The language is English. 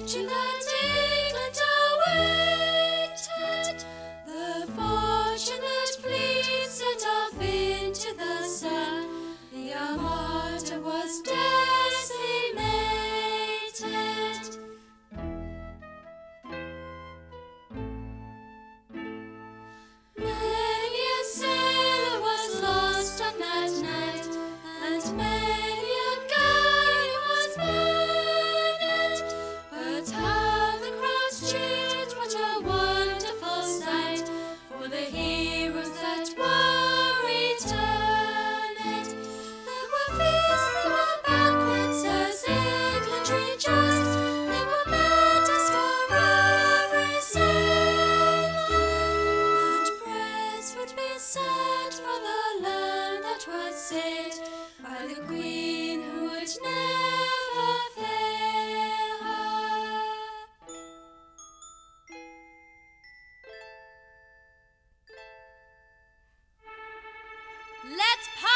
fortune that England awaited, the fortunate fleet set off into the sun. The Armada was decimated. Many a sailor was lost on that night, and many a galley was burned. But how the crowds cheered, what a wonderful sight, for the heroes that were returned. There were feasts, there were banquets, as England rejoiced. There were medals for every sailor, and prayers would be said for the land that was saved by the Queen who would never fail her. Let's